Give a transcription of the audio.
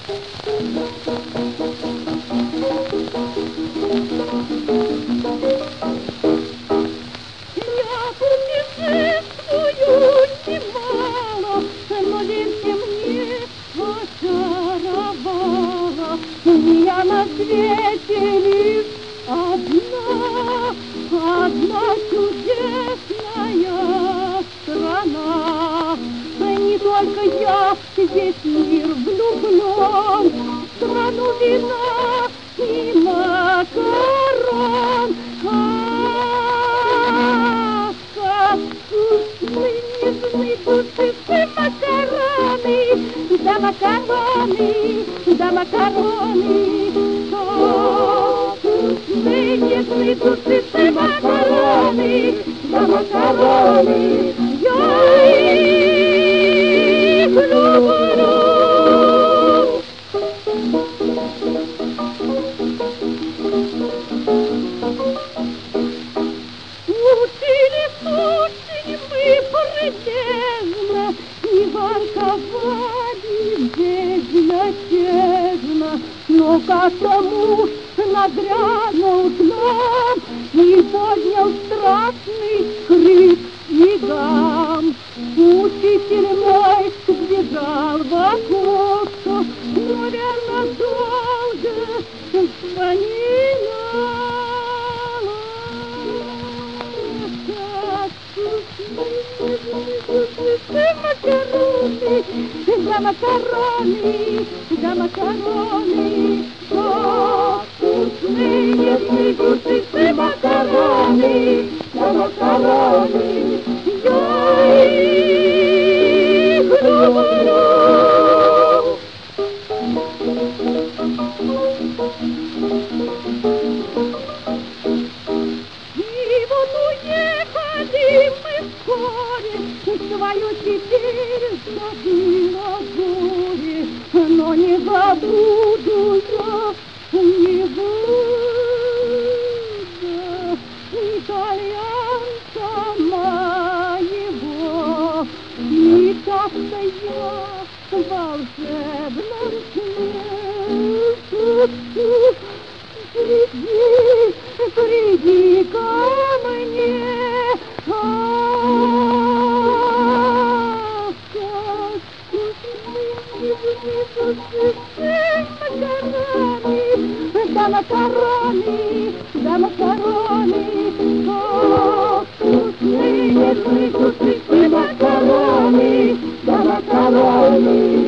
Я на свете лишь одна чудесная страна. Не только я весь мир влюблен, в страну вина и макарон. Как вкусны, нежны, душистые макароны, да макароны, да макароны. Как вкусны, нежны, душистые макароны, да макароны. Я их люблю. Учились мы прилежно, не ворковали безмятежно, но как-то муж нагрянул к нам и поднял страшный крик и гам. Учитель мой сбежал в окошко, но верно долго вспоминал. Как вкусны макароны, да макароны, да макароны. Как вкусны, нежные, душистые макароны, да макароны. Я их люблю. И вот уехали мы вскоре, свою теперь забыла горе, но не забуду я, не буду итальянца моего. И часто я в волшебном сне приди ко мне. Да макароны, да макароны, как вкусные, нежные, душистые макароны, да макароны.